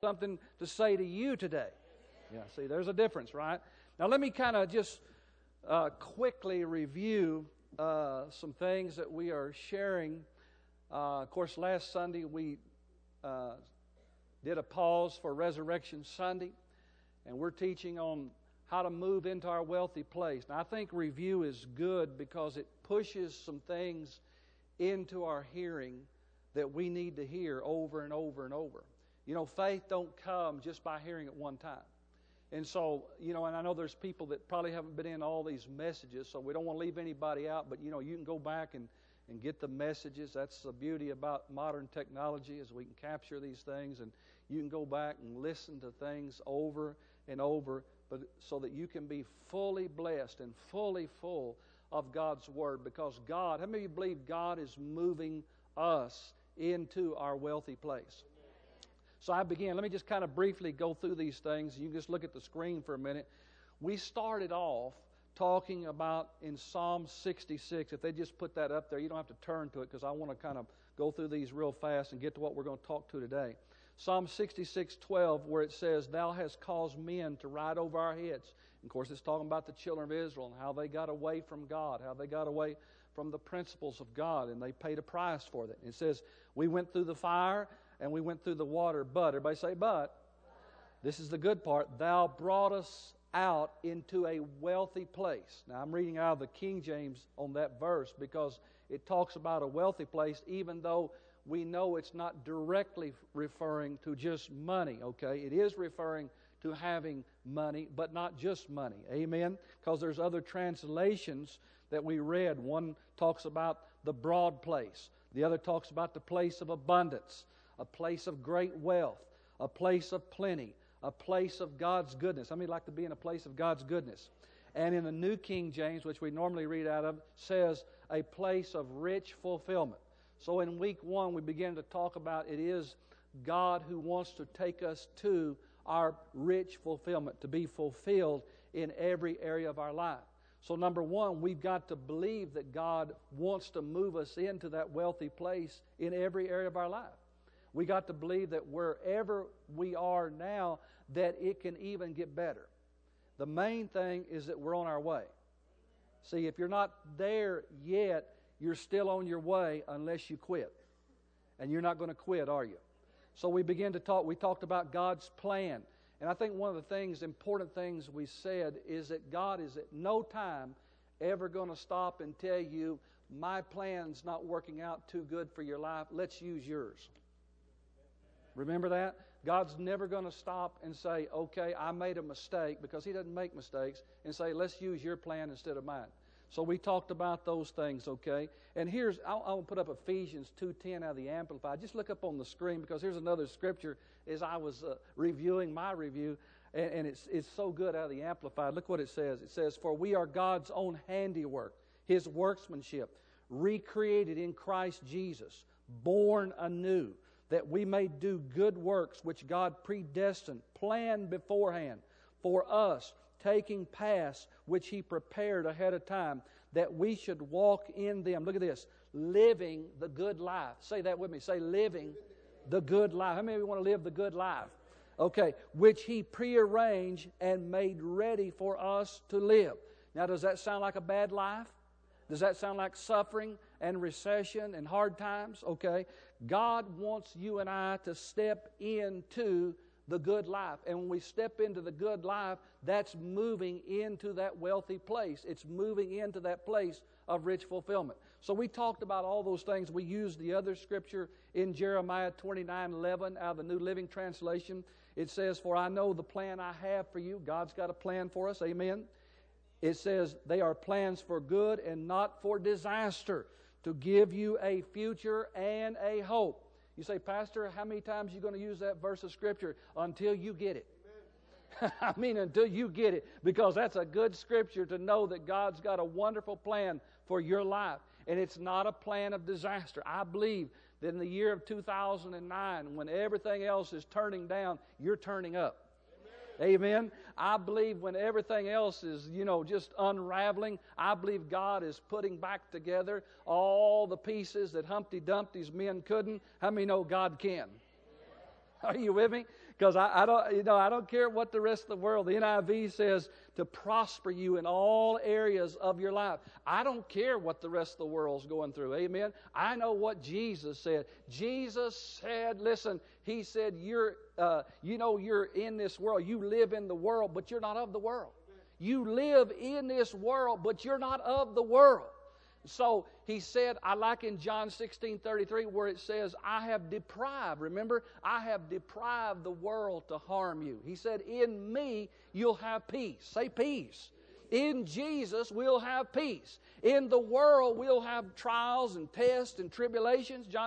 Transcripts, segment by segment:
something to say to you today. Yeah, see, there's a difference, right? Now, let me kind of just quickly review some things that we are sharing. Of course, last Sunday we did a pause for Resurrection Sunday, and we're teaching on how to move into our wealthy place. Now, I think review is good because it pushes some things into our hearing that we need to hear over and over and over. You know, faith don't come just by hearing it one time. And so, you know, and I know there's people that probably haven't been in all these messages, so we don't want to leave anybody out, but, you know, you can go back and get the messages. That's the beauty about modern technology, is we can capture these things, and you can go back and listen to things over and over, but so that you can be fully blessed and fully full of God's Word, because God, how many of you believe God is moving us into our wealthy place? So I began. Let me just kind of briefly go through these things. You can just look at the screen for a minute. We started off talking about in Psalm 66. If they just put that up there, you don't have to turn to it because I want to kind of go through these real fast and get to what we're going to talk to today. Psalm 66:12, where it says, "Thou hast caused men to ride over our heads." And of course, it's talking about the children of Israel and how they got away from God, how they got away from the principles of God, and they paid a price for that. It says, "We went through the fire and we went through the water, but," everybody say but. This is the good part. "Thou brought us out into a wealthy place." Now, I'm reading out of the King James on that verse because it talks about a wealthy place, even though we know it's not directly referring to just money, okay? It is referring to having money, but not just money. Amen? Because there's other translations that we read. One talks about the broad place. The other talks about the place of abundance, a place of great wealth, a place of plenty, a place of God's goodness. How many like to be in a place of God's goodness? And in the New King James, which we normally read out of, says a place of rich fulfillment. So in week 1, we began to talk about it is God who wants to take us to our rich fulfillment, to be fulfilled in every area of our life. So number 1, we've got to believe that God wants to move us into that wealthy place in every area of our life. We got to believe that wherever we are now, that it can even get better. The main thing is that we're on our way. See, if you're not there yet, you're still on your way unless you quit. And you're not going to quit, are you? So we talked about God's plan. And I think one of the things, important things we said is that God is at no time ever going to stop and tell you, my plan's not working out too good for your life, let's use yours. Remember that? God's never going to stop and say, okay, I made a mistake, because He doesn't make mistakes, and say, let's use your plan instead of mine. So we talked about those things, okay? And I'll put up Ephesians 2:10 out of the Amplified. Just look up on the screen, because here's another scripture as I was reviewing my review, and it's so good out of the Amplified. Look what it says. It says, "For we are God's own handiwork, His workmanship, recreated in Christ Jesus, born anew, that we may do good works which God predestined, planned beforehand for us, taking paths which He prepared ahead of time, that we should walk in them." Look at this. Living the good life. Say that with me. Say, living the good life. How many of you want to live the good life? Okay. Which He prearranged and made ready for us to live. Now, does that sound like a bad life? Does that sound like suffering and recession and hard times? Okay. God wants you and I to step into the good life. And when we step into the good life, that's moving into that wealthy place. It's moving into that place of rich fulfillment. So we talked about all those things. We used the other scripture in Jeremiah 29:11 out of the New Living Translation. It says, "For I know the plan I have for you." God's got a plan for us. Amen. It says, "They are plans for good and not for disaster, to give you a future and a hope." You say, "Pastor, how many times are you going to use that verse of Scripture?" Until you get it. I mean, until you get it. Because that's a good Scripture to know that God's got a wonderful plan for your life. And it's not a plan of disaster. I believe that in the year of 2009, when everything else is turning down, you're turning up. Amen. I believe when everything else is, just unraveling, I believe God is putting back together all the pieces that Humpty Dumpty's men couldn't. How many know God can? Are you with me? Because I don't care what the rest of the world. The NIV says to prosper you in all areas of your life. I don't care what the rest of the world's going through. Amen. I know what Jesus said. Jesus said, listen, He said, you're in this world. You live in the world, but you're not of the world. You live in this world, but you're not of the world. So He said, I like in John 16:33 where it says, I have deprived the world to harm you. He said, in me you'll have peace. Say peace. In Jesus we'll have peace. In the world we'll have trials and tests and tribulations. John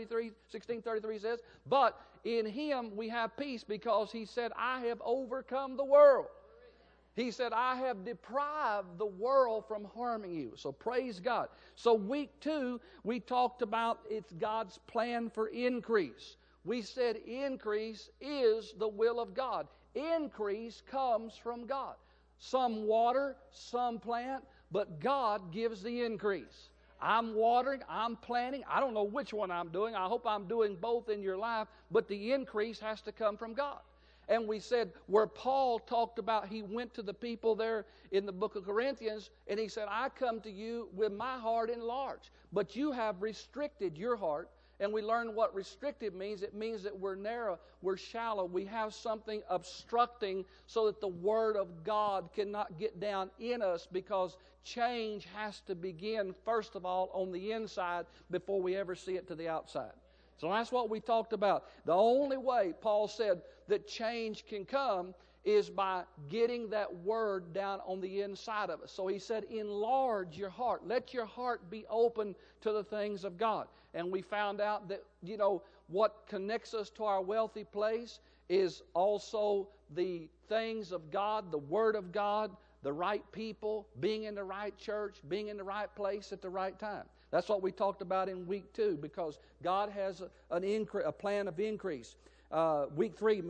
16:33 says, but in Him we have peace because He said, I have overcome the world. He said, I have deprived the world from harming you. So praise God. So week 2, we talked about it's God's plan for increase. We said increase is the will of God. Increase comes from God. Some water, some plant, but God gives the increase. I'm watering, I'm planting. I don't know which one I'm doing. I hope I'm doing both in your life, but the increase has to come from God. And we said where Paul talked about, he went to the people there in the book of Corinthians, and he said, I come to you with my heart enlarged, but you have restricted your heart. And we learned what restricted means. It means that we're narrow, we're shallow. We have something obstructing so that the Word of God cannot get down in us, because change has to begin, first of all, on the inside before we ever see it to the outside. So that's what we talked about. The only way, Paul said, that change can come is by getting that Word down on the inside of us. So he said, enlarge your heart. Let your heart be open to the things of God. And we found out that, what connects us to our wealthy place is also the things of God, the Word of God, the right people, being in the right church, being in the right place at the right time. That's what we talked about in week 2, because God has a plan of increase. Week 3,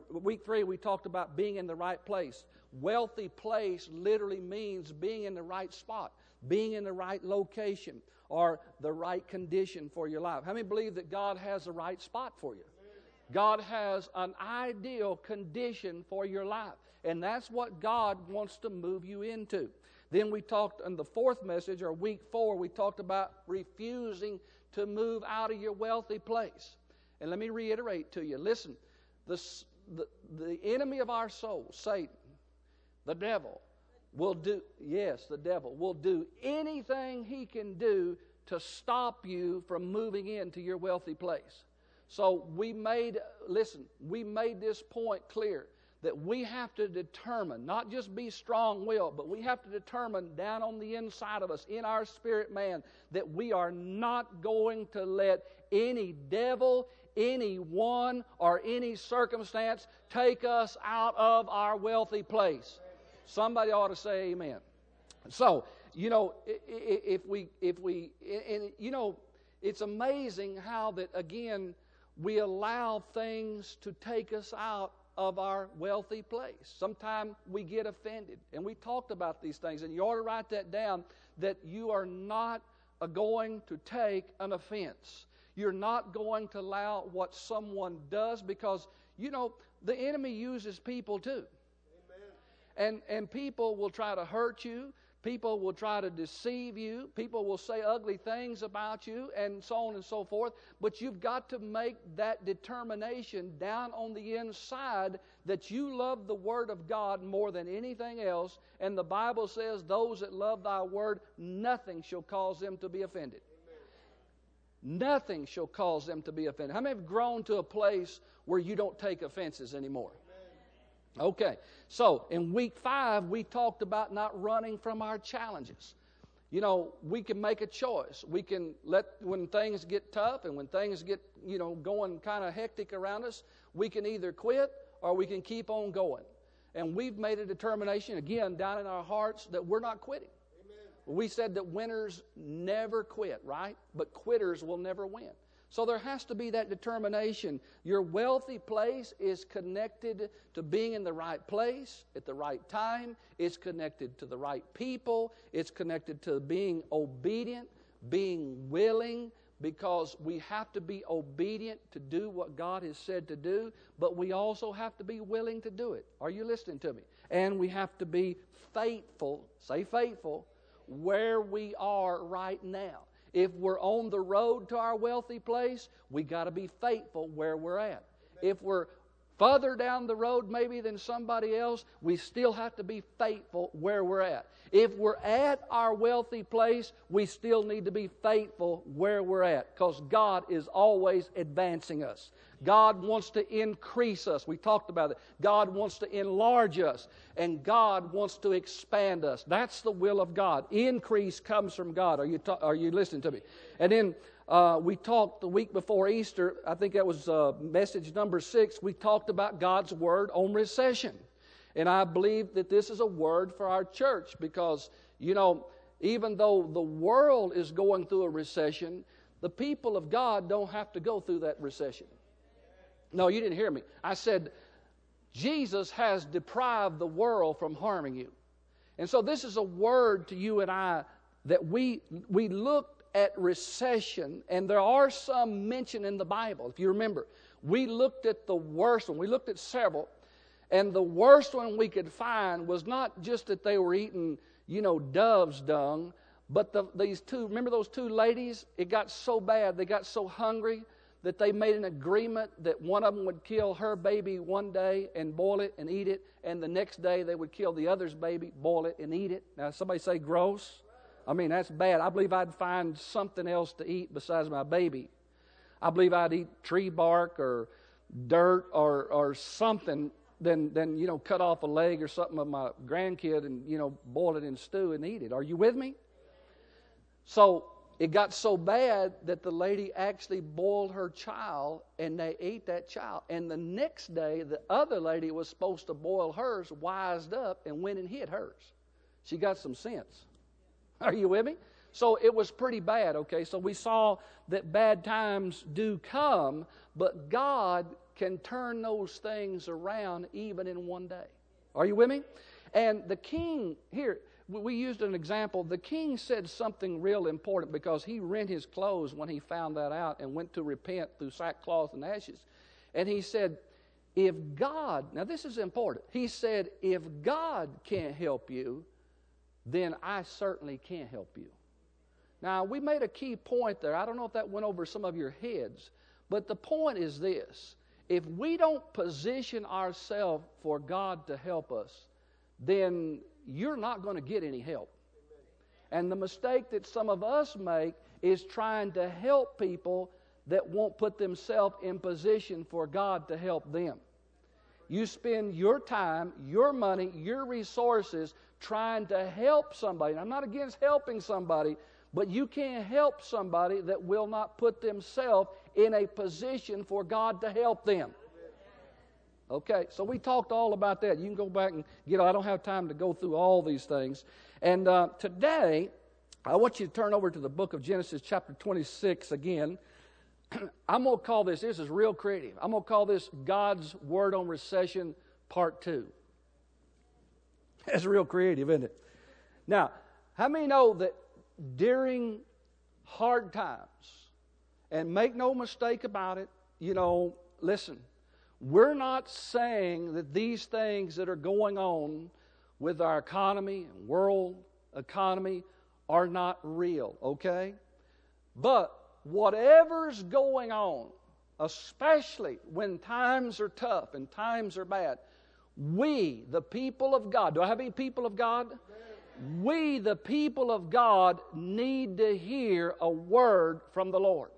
we talked about being in the right place. Wealthy place literally means being in the right spot, being in the right location, or the right condition for your life. How many believe that God has the right spot for you? God has an ideal condition for your life, and that's what God wants to move you into. Then we talked in the 4th message, or week 4, we talked about refusing to move out of your wealthy place. And let me reiterate to you, listen, the enemy of our soul, Satan, the devil, will do anything he can do to stop you from moving into your wealthy place. So we made this point clear, that we have to determine, not just be strong-willed, but we have to determine down on the inside of us, in our spirit man, that we are not going to let any devil, anyone, or any circumstance take us out of our wealthy place. Somebody ought to say amen. So, it's amazing how that, again, we allow things to take us out of our wealthy place. Sometimes we get offended, and we talked about these things, and you ought to write that down, that you are not going to take an offense. You're not going to allow what someone does, because, the enemy uses people too. Amen. And people will try to hurt you. People will try to deceive you. People will say ugly things about you, and so on and so forth. But you've got to make that determination down on the inside that you love the Word of God more than anything else. And the Bible says, those that love thy Word, nothing shall cause them to be offended. Amen. Nothing shall cause them to be offended. How many have grown to a place where you don't take offenses anymore? Okay, so in week 5, we talked about not running from our challenges. We can make a choice. We can when things get tough and when things get, going kind of hectic around us, we can either quit or we can keep on going. And we've made a determination, again, down in our hearts, that we're not quitting. Amen. We said that winners never quit, right? But quitters will never win. So there has to be that determination. Your wealthy place is connected to being in the right place at the right time. It's connected to the right people. It's connected to being obedient, being willing, because we have to be obedient to do what God has said to do, but we also have to be willing to do it. Are you listening to me? And we have to be faithful, say faithful, where we are right now. If we're on the road to our wealthy place, we got to be faithful where we're at. If we're further down the road maybe than somebody else, we still have to be faithful where we're at. If we're at our wealthy place, we still need to be faithful where we're at, because God is always advancing us. God wants to increase us. We talked about it. God wants to enlarge us, and God wants to expand us. That's the will of God. Increase comes from God. Are you listening to me? And then we talked the week before Easter, I think that was message number 6, we talked about God's Word on recession. And I believe that this is a word for our church because, even though the world is going through a recession, the people of God don't have to go through that recession. No, you didn't hear me. I said, Jesus has deprived the world from harming you. And so this is a word to you and I that we looked at recession, and there are some mentioned in the Bible. If you remember, we looked at the worst one. We looked at several. And the worst one we could find was not just that they were eating, dove's dung, but these two, remember those two ladies? It got so bad, they got so hungry that they made an agreement that one of them would kill her baby one day and boil it and eat it, and the next day they would kill the other's baby, boil it and eat it. Now, somebody say gross. I mean, that's bad. I believe I'd find something else to eat besides my baby. I believe I'd eat tree bark or dirt or something than cut off a leg or something of my grandkid and, boil it in stew and eat it. Are you with me? So it got so bad that the lady actually boiled her child and they ate that child. And the next day, the other lady was supposed to boil hers, wised up and went and hid hers. She got some sense. Are you with me? So it was pretty bad, okay? So we saw that bad times do come, but God can turn those things around even in one day. Are you with me? And the king, here, we used an example. The king said something real important because he rent his clothes when he found that out and went to repent through sackcloth and ashes. And he said, if God, now this is important. He said, if God can't help you, then I certainly can't help you. Now, we made a key point there. I don't know if that went over some of your heads, but the point is this. If we don't position ourselves for God to help us, then you're not going to get any help. And the mistake that some of us make is trying to help people that won't put themselves in position for God to help them. You spend your time, your money, your resources trying to help somebody. And I'm not against helping somebody, but you can't help somebody that will not put themselves in a position for God to help them. Okay, so we talked all about that. You can go back and I don't have time to go through all these things. And today, I want you to turn over to the book of Genesis chapter 26 again. I'm going to call this is real creative. I'm going to call this God's Word on Recession Part 2. That's real creative, isn't it? Now, how many know that during hard times, and make no mistake about it, listen, we're not saying that these things that are going on with our economy and world economy are not real, okay? But whatever's going on, especially when times are tough and times are bad, we, the people of God, do I have any people of God? We, the people of God, need to hear a word from the Lord.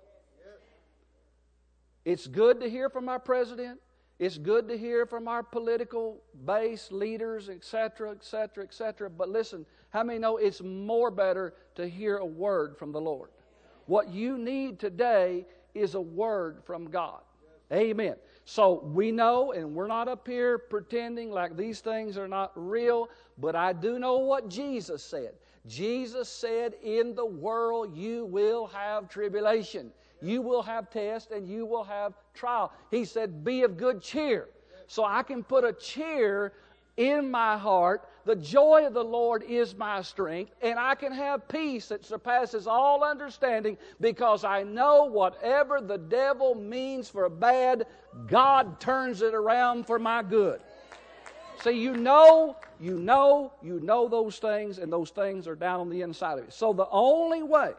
It's good to hear from our president. It's good to hear from our political base leaders, etc., etc., etc. But listen, how many know it's more better to hear a word from the Lord? What you need today is a word from God. Amen. So we know, and we're not up here pretending like these things are not real, but I do know what Jesus said. Jesus said, in the world you will have tribulation. You will have test and you will have trial. He said, be of good cheer. So I can put a cheer in my heart. The joy of the Lord is my strength, and I can have peace that surpasses all understanding because I know whatever the devil means for bad, God turns it around for my good. See, you know those things, and those things are down on the inside of you. So the only way,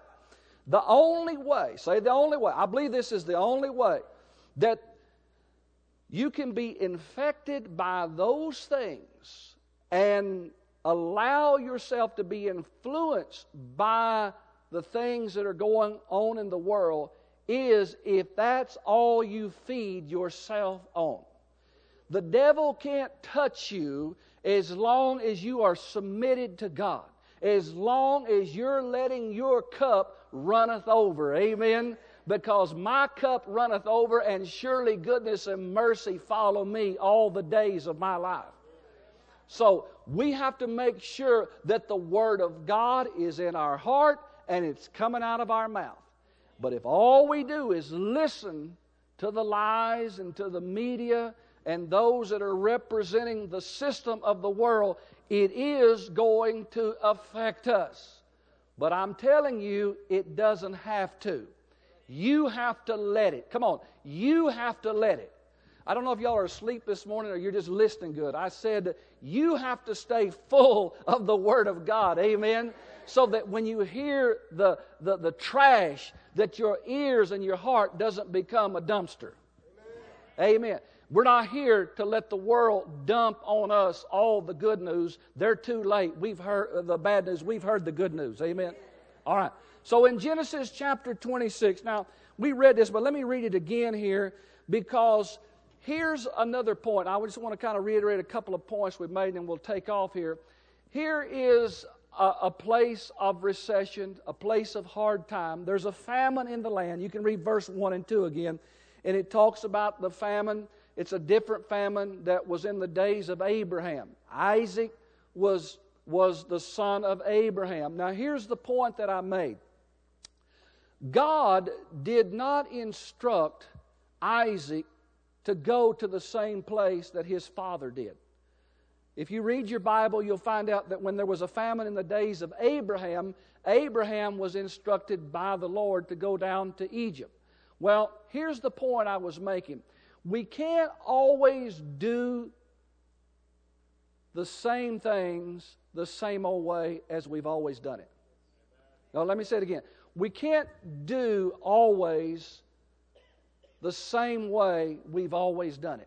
I believe this is the only way that you can be infected by those things and allow yourself to be influenced by the things that are going on in the world is if that's all you feed yourself on. The devil can't touch you as long as you are submitted to God, as long as you're letting your cup runneth over. Amen? Because my cup runneth over, and surely goodness and mercy follow me all the days of my life. So we have to make sure that the Word of God is in our heart and it's coming out of our mouth. But if all we do is listen to the lies and to the media and those that are representing the system of the world, it is going to affect us. But I'm telling you, it doesn't have to. You have to let it. Come on, you have to let it. I don't know if y'all are asleep this morning or you're just listening good. I said you have to stay full of the Word of God. Amen? So that when you hear the trash, that your ears and your heart doesn't become a dumpster. Amen. We're not here to let the world dump on us all the good news. They're too late. We've heard the bad news. We've heard the good news. Amen? All right. So in Genesis chapter 26, now we read this, but let me read it again here because here's another point. I just want to kind of reiterate a couple of points we've made and we'll take off here. Here is a place of recession, a place of hard time. There's a famine in the land. You can read verse 1 and 2 again, and it talks about the famine. It's a different famine that was in the days of Abraham. Isaac was the son of Abraham. Now here's the point that I made. God did not instruct Isaac to go to the same place that his father did. If you read your Bible, you'll find out that when there was a famine in the days of Abraham, Abraham was instructed by the Lord to go down to Egypt. Well, here's the point I was making. We can't always do the same things the same old way as we've always done it. Now, let me say it again. We can't do always the same way we've always done it.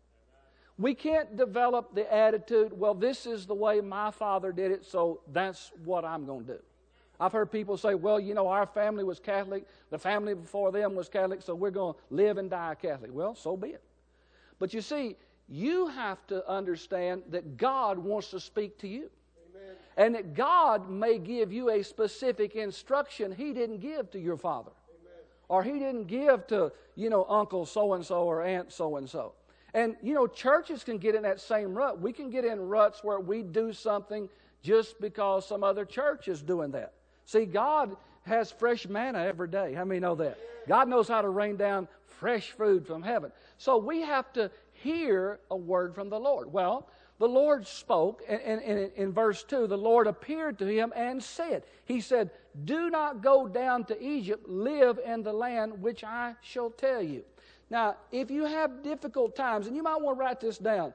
We can't develop the attitude, well, this is the way my father did it, so that's what I'm going to do. I've heard people say, well, you know, our family was Catholic, the family before them was Catholic, so we're going to live and die Catholic. Well, so be it. But you see, you have to understand that God wants to speak to you. Amen. And that God may give you a specific instruction He didn't give to your father. Amen. Or He didn't give to, Uncle so-and-so or Aunt so-and-so. And, churches can get in that same rut. We can get in ruts where we do something just because some other church is doing that. See, God has fresh manna every day. How many know that? God knows how to rain down fresh food from heaven. So we have to hear a word from the Lord. Well, the Lord spoke, and in verse 2, the Lord appeared to him and said, He said, do not go down to Egypt, live in the land which I shall tell you. Now, if you have difficult times, and you might want to write this down,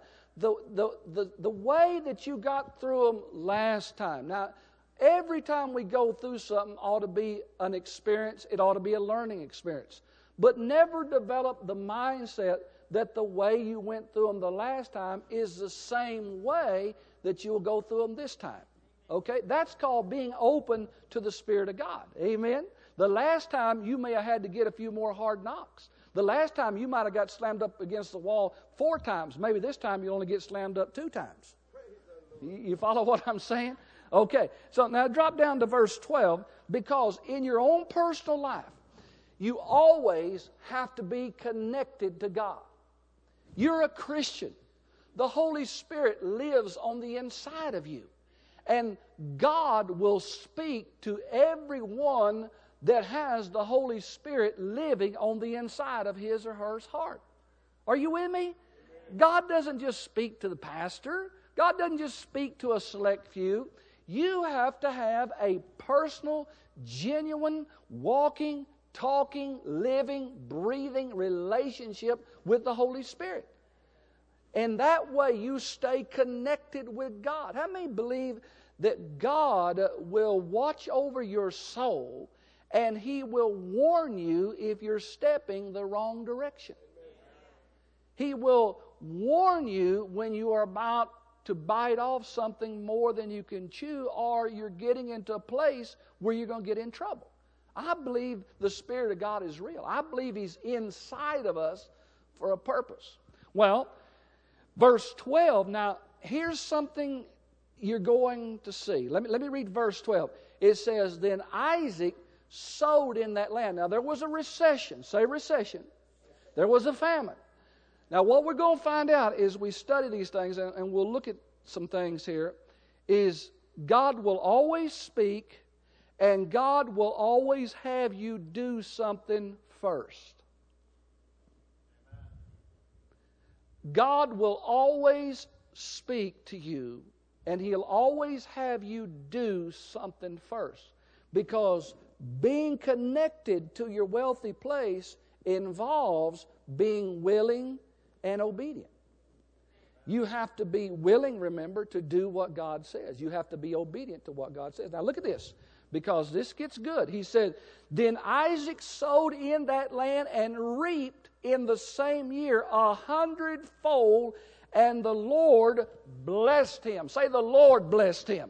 the way that you got through them last time. Now, every time we go through something ought to be an experience. It ought to be a learning experience. But never develop the mindset that the way you went through them the last time is the same way that you'll go through them this time. Okay? That's called being open to the Spirit of God. Amen? The last time you may have had to get a few more hard knocks. The last time you might have got slammed up against the wall 4 times. Maybe this time you only get slammed up 2 times. You follow what I'm saying? Okay, so now drop down to verse 12, because in your own personal life, you always have to be connected to God. You're a Christian. The Holy Spirit lives on the inside of you. And God will speak to everyone that has the Holy Spirit living on the inside of his or her heart. Are you with me? God doesn't just speak to the pastor. God doesn't just speak to a select few. You have to have a personal, genuine, walking, talking, living, breathing relationship with the Holy Spirit. And that way you stay connected with God. How many believe that God will watch over your soul and He will warn you if you're stepping the wrong direction? He will warn you when you are about to bite off something more than you can chew, or you're getting into a place where you're going to get in trouble. I believe the Spirit of God is real. I believe He's inside of us for a purpose. Well, verse 12, now here's something you're going to see. Let me read verse 12. It says, then Isaac sowed in that land. Now there was a recession. Say recession. There was a famine. Now what we're going to find out as we study these things, and we'll look at some things here, is God will always speak, and God will always have you do something first. God will always speak to you, and He'll always have you do something first. Because being connected to your wealthy place involves being willing and obedient. You have to be willing, remember, to do what God says. You have to be obedient to what God says. Now look at this, because this gets good. He said, then Isaac sowed in that land and reaped in the same year 100-fold, and the Lord blessed him. Say, the Lord blessed him.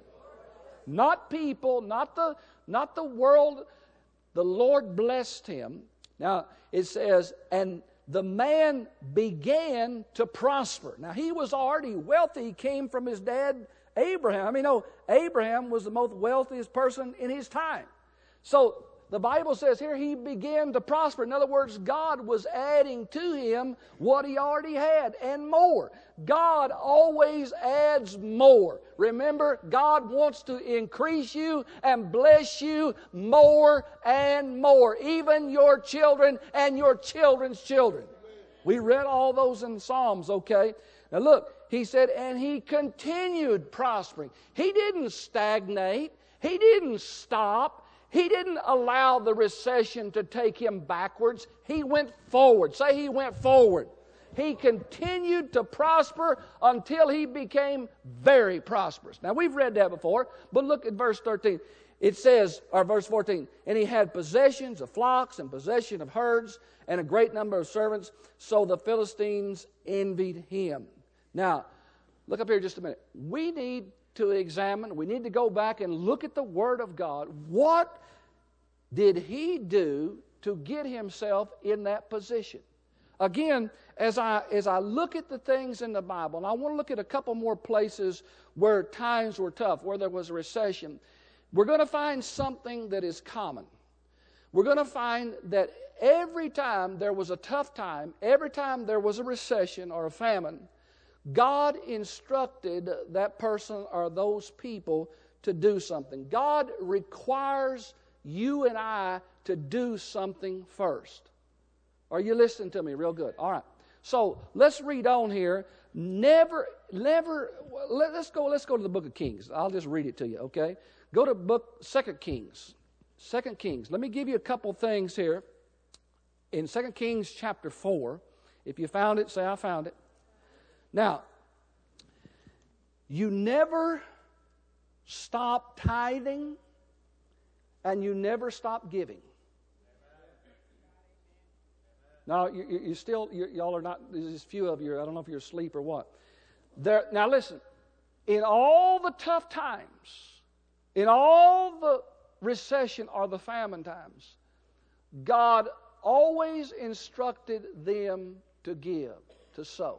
Not people, not the world. The Lord blessed him. Now it says, and the man began to prosper. Now he was already wealthy. He came from his dad Abraham. I mean, Abraham was the most wealthiest person in his time. So the Bible says here he began to prosper. In other words, God was adding to him what he already had and more. God always adds more. Remember, God wants to increase you and bless you more and more. Even your children and your children's children. We read all those in Psalms, okay? Now look, he said, and he continued prospering. He didn't stagnate. He didn't stop. He didn't allow the recession to take him backwards. He went forward. Say, he went forward. He continued to prosper until he became very prosperous. Now, we've read that before, but look at verse 13. It says, or verse 14, and he had possessions of flocks and possession of herds and a great number of servants, so the Philistines envied him. Now, look up here just a minute. We need to examine, we need to go back and look at the Word of God. What did he do to get himself in that position? Again, as I look at the things in the Bible, and I want to look at a couple more places where times were tough, where there was a recession, we're going to find something that is common. We're going to find that every time there was a tough time, every time there was a recession or a famine, God instructed that person or those people to do something. God requires you and I to do something first. Are you listening to me real good? All right. So let's read on here. Let's go to the book of Kings. I'll just read it to you, okay? Go to 2 Kings. 2 Kings. Let me give you a couple things here. In 2 Kings chapter 4, if you found it, say, I found it. Now, you never stop tithing and you never stop giving. Now, y'all are not, there's a few of you, I don't know if you're asleep or what. Now listen, in all the tough times, in all the recession or the famine times, God always instructed them to give, to sow.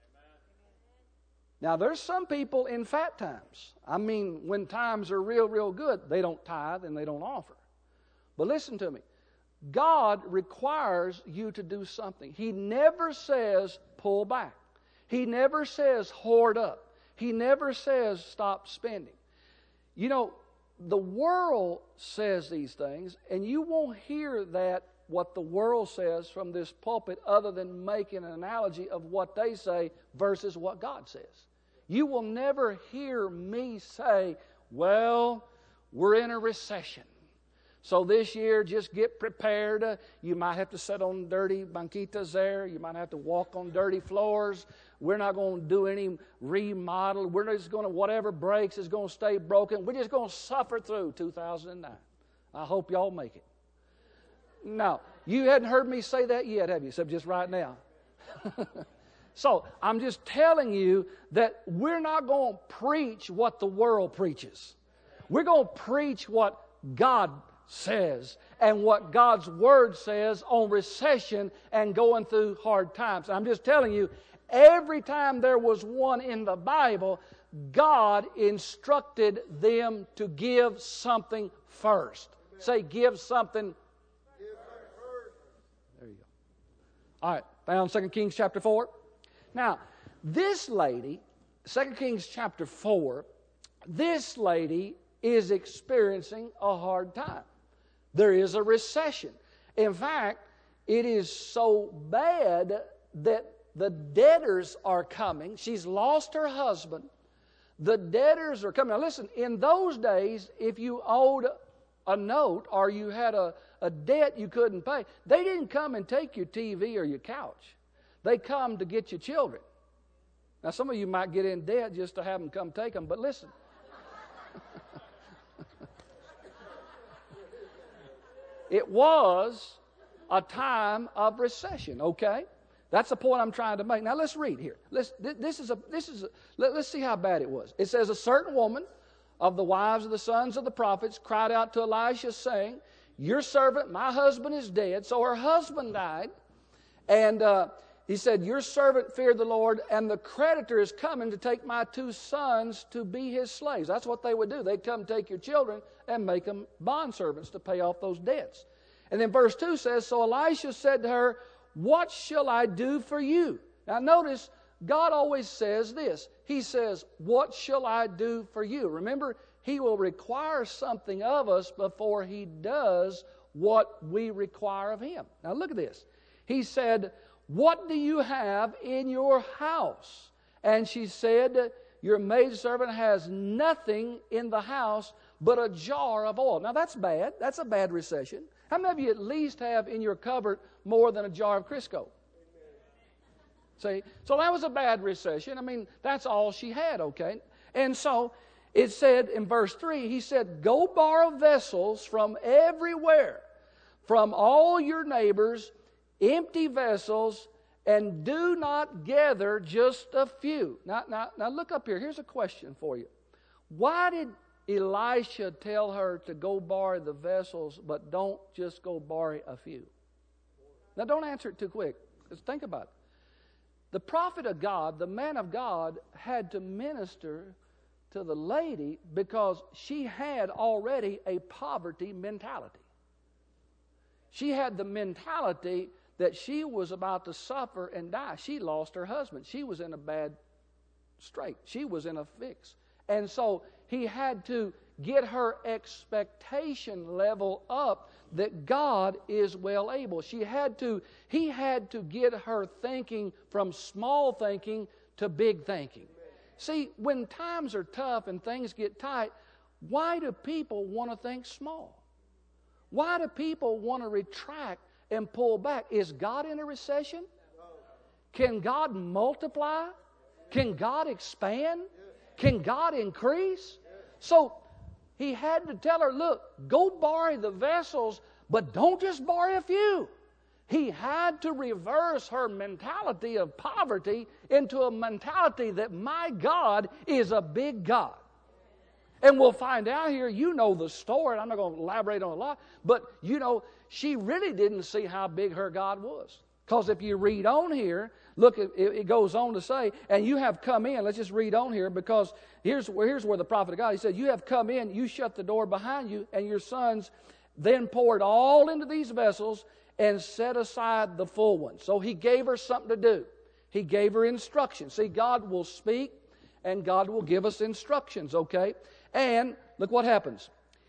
Now, there's some people in fat times. I mean, when times are real, real good, they don't tithe and they don't offer. But listen to me. God requires you to do something. He never says pull back. He never says hoard up. He never says stop spending. You know, the world says these things, and you won't hear that what the world says from this pulpit other than making an analogy of what they say versus what God says. You will never hear me say, well, we're in a recession. So this year, just get prepared. You might have to sit on dirty banquitas there. You might have to walk on dirty floors. We're not going to do any remodel. We're just going to, whatever breaks is going to stay broken. We're just going to suffer through 2009. I hope y'all make it. No, you hadn't heard me say that yet, have you? Except just right now. So I'm just telling you that we're not going to preach what the world preaches. We're going to preach what God says and what God's Word says on recession and going through hard times. I'm just telling you, every time there was one in the Bible, God instructed them to give something first. Say, give something. There you go. All right, found 2 Kings chapter 4. Now, this lady, 2 Kings chapter 4, this lady is experiencing a hard time. There is a recession. In fact, it is so bad that the debtors are coming. She's lost her husband. The debtors are coming. Now listen, in those days, if you owed a note or you had a debt you couldn't pay, they didn't come and take your TV or your couch. They come to get your children. Now some of you might get in debt just to have them come take them, but listen. It was a time of recession, okay? That's the point I'm trying to make. Now let's read here. Let's see how bad it was. It says, a certain woman of the wives of the sons of the prophets cried out to Elisha, saying, your servant, my husband, is dead. So her husband died, and he said, your servant feared the Lord, and the creditor is coming to take my 2 sons to be his slaves. That's what they would do. They'd come take your children and make them bondservants to pay off those debts. And then verse 2 says, so Elisha said to her, what shall I do for you? Now notice, God always says this. He says, what shall I do for you? Remember, He will require something of us before He does what we require of Him. Now look at this. He said, what do you have in your house? And she said, your maidservant has nothing in the house but a jar of oil. Now that's bad. That's a bad recession. How many of you at least have in your cupboard more than a jar of Crisco? See? So that was a bad recession. I mean, that's all she had, okay? And so it said in verse 3, he said, go borrow vessels from everywhere, from all your neighbors, empty vessels, and do not gather just a few. Now look up here. Here's a question for you. Why did Elisha tell her to go borrow the vessels, but don't just go borrow a few? Now don't answer it too quick. Just think about it. The prophet of God, the man of God, had to minister to the lady because she had already a poverty mentality. She had the mentality that she was about to suffer and die. She lost her husband. She was in a bad strait. She was in a fix. And so he had to get her expectation level up that God is well able. He had to get her thinking from small thinking to big thinking. See, when times are tough and things get tight, why do people want to think small? Why do people want to retract and pull back? Is God in a recession? Can God multiply? Can God expand? Can God increase? So he had to tell her, look, go borrow the vessels, but don't just borrow a few. He had to reverse her mentality of poverty into a mentality that my God is a big God. And we'll find out here, you know the story. I'm not going to elaborate on a lot. But, you know, she really didn't see how big her God was. Because if you read on here, look, it goes on to say, and you have come in. Let's just read on here, because here's where the prophet of God, he said, you have come in, you shut the door behind you, and your sons then poured all into these vessels and set aside the full ones. So he gave her something to do. He gave her instructions. See, God will speak, and God will give us instructions, okay? And look what happens.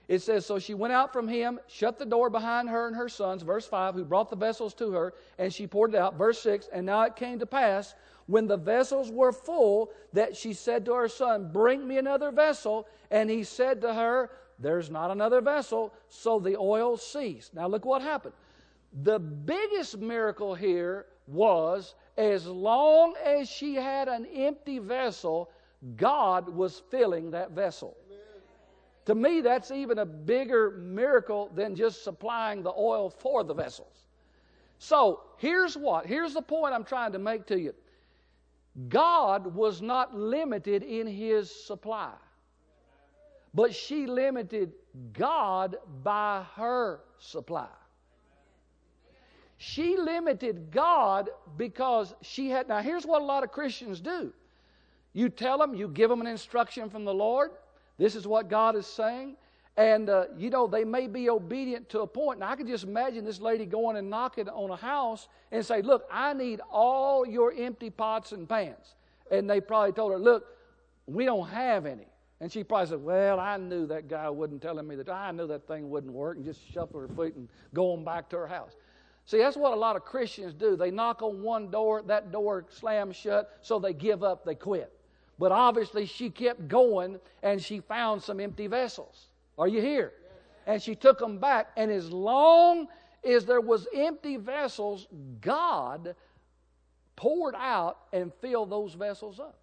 It says, so she went out from him, shut the door behind her and her sons, verse 5, who brought the vessels to her, and she poured it out. Verse 6, and now it came to pass, when the vessels were full, that she said to her son, bring me another vessel. And he said to her, there's not another vessel. So the oil ceased. Now look what happened. The biggest miracle here was, as long as she had an empty vessel, God was filling that vessel. To me, that's even a bigger miracle than just supplying the oil for the vessels. So, here's the point I'm trying to make to you. God was not limited in His supply. But she limited God by her supply. She limited God because she had... Now, here's what a lot of Christians do. You tell them, you give them an instruction from the Lord. This is what God is saying. And, they may be obedient to a point. Now, I can just imagine this lady going and knocking on a house and say, look, I need all your empty pots and pans. And they probably told her, look, we don't have any. And she probably said, well, I knew that guy wasn't telling me that. I knew that thing wouldn't work, and just shuffle her feet and go on back to her house. See, that's what a lot of Christians do. They knock on one door, that door slams shut, so they give up, they quit. But obviously she kept going, and she found some empty vessels. Are you here? And she took them back, and as long as there was empty vessels, God poured out and filled those vessels up.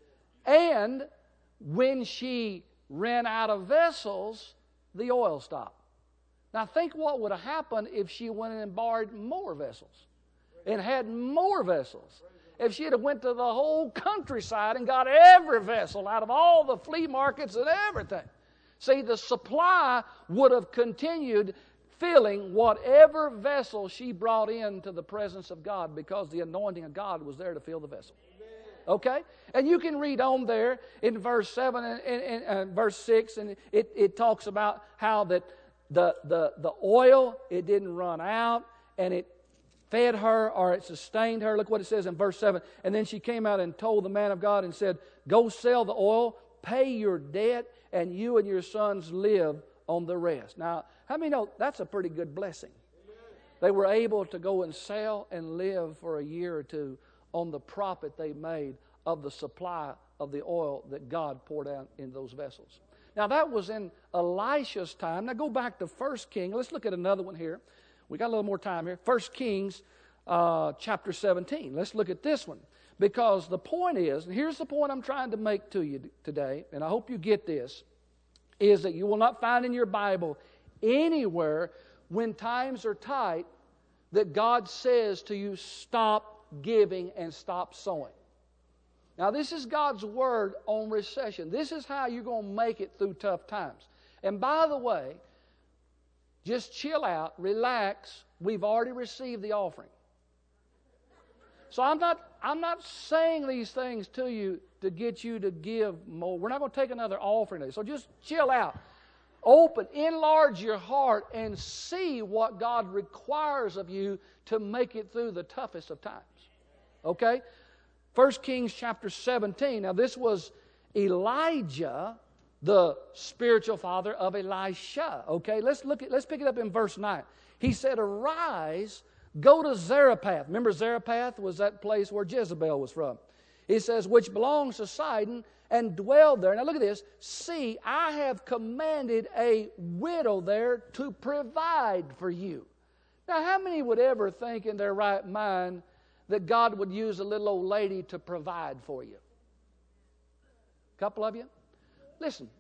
And when she ran out of vessels, the oil stopped. Now think what would have happened if she went and borrowed more vessels and had more vessels. If she had went to the whole countryside and got every vessel out of all the flea markets and everything. See, the supply would have continued filling whatever vessel she brought into the presence of God, because the anointing of God was there to fill the vessel. Okay? And you can read on there in verse 7 and verse 6, and it talks about how that the oil, it didn't run out, and it fed her, or it sustained her. Look what it says in verse 7. And then she came out and told the man of God and said, go sell the oil, pay your debt, and you and your sons live on the rest. Now, how many know that's a pretty good blessing? They were able to go and sell and live for a year or two on the profit they made of the supply of the oil that God poured out in those vessels. Now, that was in Elisha's time. Now, go back to 1 Kings. Let's look at another one here. We got a little more time here. 1 Kings chapter 17. Let's look at this one. Because the point is, and here's the point I'm trying to make to you today, and I hope you get this, is that you will not find in your Bible anywhere when times are tight that God says to you, stop giving and stop sowing. Now, this is God's word on recession. This is how you're going to make it through tough times. And by the way, just chill out, relax. We've already received the offering. So I'm not saying these things to you to get you to give more. We're not going to take another offering today. So just chill out. Open, enlarge your heart, and see what God requires of you to make it through the toughest of times. Okay? 1 Kings chapter 17. Now this was Elijah, the spiritual father of Elisha. Okay, let's pick it up in verse 9. He said, arise, go to Zarephath. Remember, Zarephath was that place where Jezebel was from. He says, which belongs to Sidon, and dwell there. Now look at this. See, I have commanded a widow there to provide for you. Now, how many would ever think in their right mind that God would use a little old lady to provide for you? A couple of you? Listen,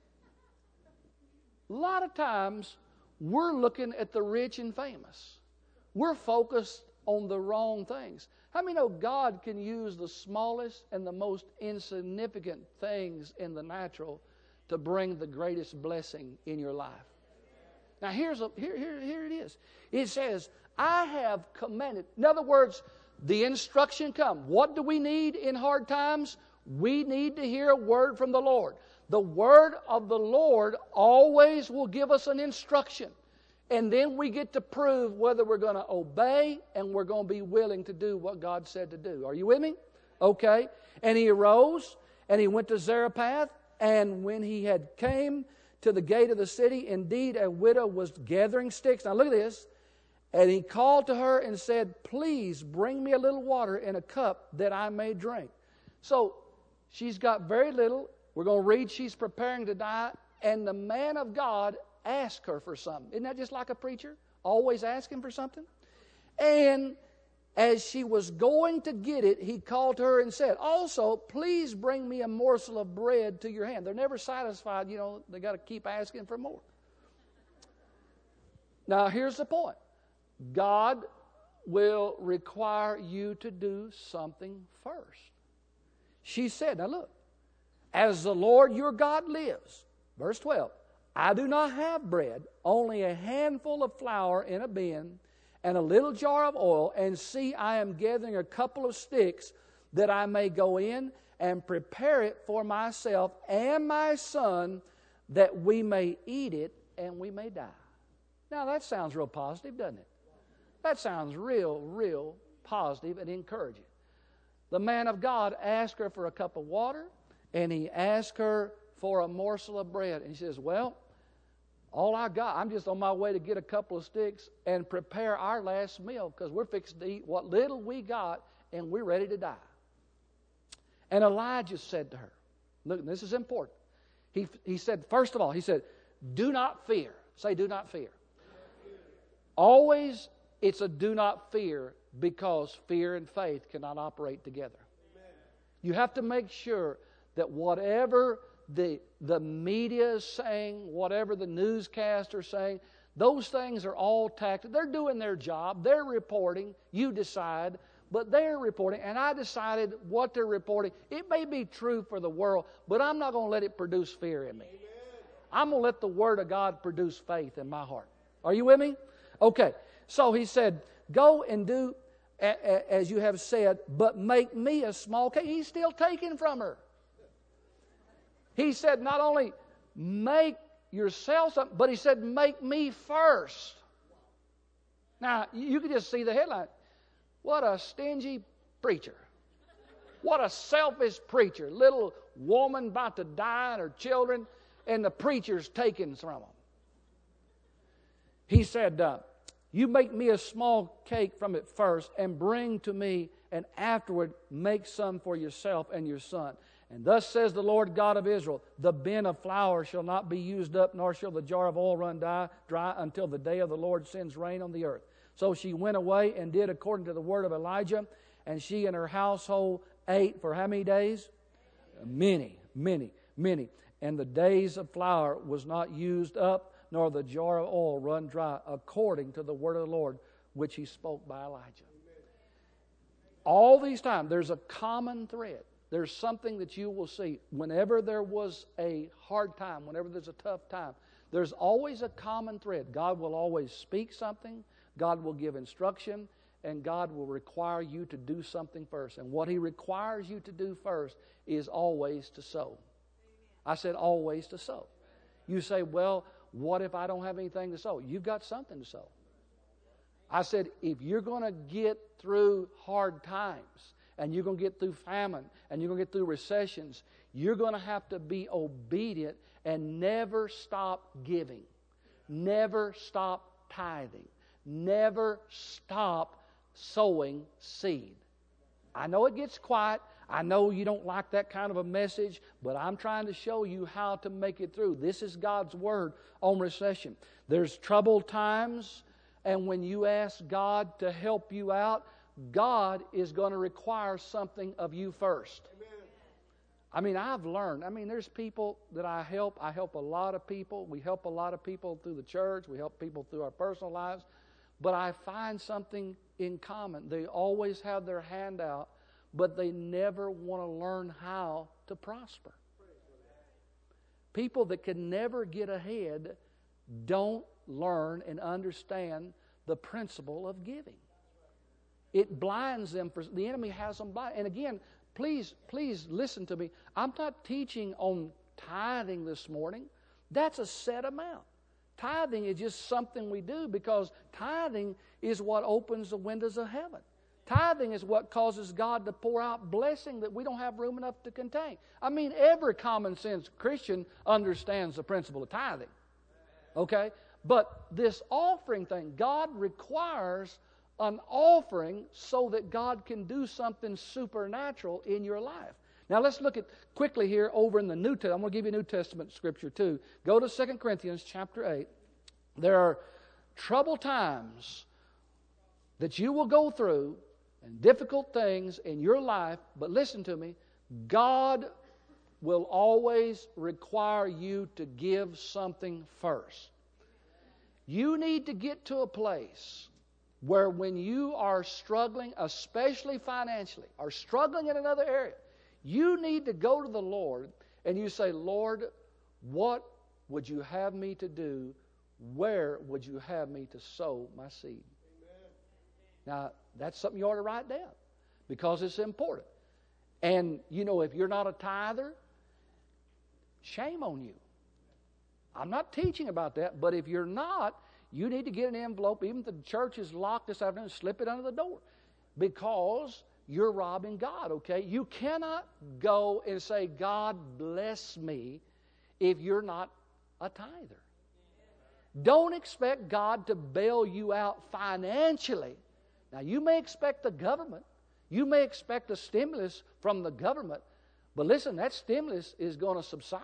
a lot of times we're looking at the rich and famous. We're focused on the wrong things. How many know God can use the smallest and the most insignificant things in the natural to bring the greatest blessing in your life? Now here it is. It says, I have commanded. In other words, the instruction come. What do we need in hard times? We need to hear a word from the Lord. The word of the Lord always will give us an instruction. And then we get to prove whether we're going to obey and we're going to be willing to do what God said to do. Are you with me? Okay. And he arose and he went to Zarephath. And when he had came to the gate of the city, indeed a widow was gathering sticks. Now look at this. And he called to her and said, please bring me a little water in a cup that I may drink. So she's got very little. We're going to read she's preparing to die. And the man of God asked her for something. Isn't that just like a preacher? Always asking for something? And as she was going to get it, he called to her and said, also, please bring me a morsel of bread to your hand. They're never satisfied. You know, they got to keep asking for more. Now, here's the point. God will require you to do something first. She said, now look, as the Lord your God lives, verse 12, I do not have bread, only a handful of flour in a bin and a little jar of oil, and see, I am gathering a couple of sticks that I may go in and prepare it for myself and my son, that we may eat it and we may die. Now that sounds real positive, doesn't it? That sounds real positive and encouraging. The man of God asked her for a cup of water, and he asked her for a morsel of bread. And she says, well, all I got, I'm just on my way to get a couple of sticks and prepare our last meal, because we're fixing to eat what little we got, and we're ready to die. And Elijah said to her, look, this is important. He said, first of all, he said, do not fear. Say, do not fear. Always it's a do not fear, because fear and faith cannot operate together. You have to make sure that whatever the media is saying, whatever the newscasts are saying, those things are all tactical. They're doing their job. They're reporting. You decide. But they're reporting. And I decided what they're reporting. It may be true for the world, but I'm not going to let it produce fear in me. I'm going to let the Word of God produce faith in my heart. Are you with me? Okay. So he said, go and do as you have said, but make me a small cake. He's still taking from her. He said, not only make yourself something, but he said, make me first. Now, you can just see the headline. What a stingy preacher. What a selfish preacher. Little woman about to die and her children, and the preacher's taking from them. He said, you make me a small cake from it first, and bring to me, and afterward make some for yourself and your son. And thus says the Lord God of Israel, the bin of flour shall not be used up, nor shall the jar of oil run dry until the day of the Lord sends rain on the earth. So she went away and did according to the word of Elijah, and she and her household ate for how many days? Many. And the days of flour was not used up, nor the jar of oil run dry, according to the word of the Lord, which he spoke by Elijah. All these times, there's a common thread. There's something that you will see. Whenever there was a hard time, whenever there's a tough time, there's always a common thread. God will always speak something, God will give instruction, and God will require you to do something first. And what he requires you to do first is always to sow. I said always to sow. You say, well, what if I don't have anything to sow? You've got something to sow. I said, if you're going to get through hard times, and you're going to get through famine, and you're going to get through recessions, you're going to have to be obedient and never stop giving. Never stop tithing. Never stop sowing seed. I know it gets quiet. I know you don't like that kind of a message, but I'm trying to show you how to make it through. This is God's word on recession. There's troubled times, and when you ask God to help you out, God is going to require something of you first. Amen. I mean, I've learned. I mean, there's people that I help. I help a lot of people. We help a lot of people through the church. We help people through our personal lives. But I find something in common. They always have their hand out, but they never want to learn how to prosper. People that can never get ahead don't learn and understand the principle of giving. It blinds them. The enemy has them blind. And again, please listen to me. I'm not teaching on tithing this morning. That's a set amount. Tithing is just something we do because tithing is what opens the windows of heaven. Tithing is what causes God to pour out blessing that we don't have room enough to contain. I mean, every common sense Christian understands the principle of tithing. Okay? But this offering thing, God requires an offering so that God can do something supernatural in your life. Now let's look at quickly here over in the New Testament. I'm going to give you New Testament scripture too. Go to 2 Corinthians chapter 8. There are troubled times that you will go through and difficult things in your life, but listen to me, God will always require you to give something first. You need to get to a place where when you are struggling, especially financially, or struggling in another area, you need to go to the Lord and you say, Lord, what would you have me to do? Where would you have me to sow my seed? Amen. Now, that's something you ought to write down because it's important. And, you know, if you're not a tither, shame on you. I'm not teaching about that, but if you're not, you need to get an envelope, even if the church is locked this afternoon, slip it under the door because you're robbing God, okay? You cannot go and say, God bless me, if you're not a tither. Don't expect God to bail you out financially. Now, you may expect the government. You may expect a stimulus from the government. But listen, that stimulus is going to subside.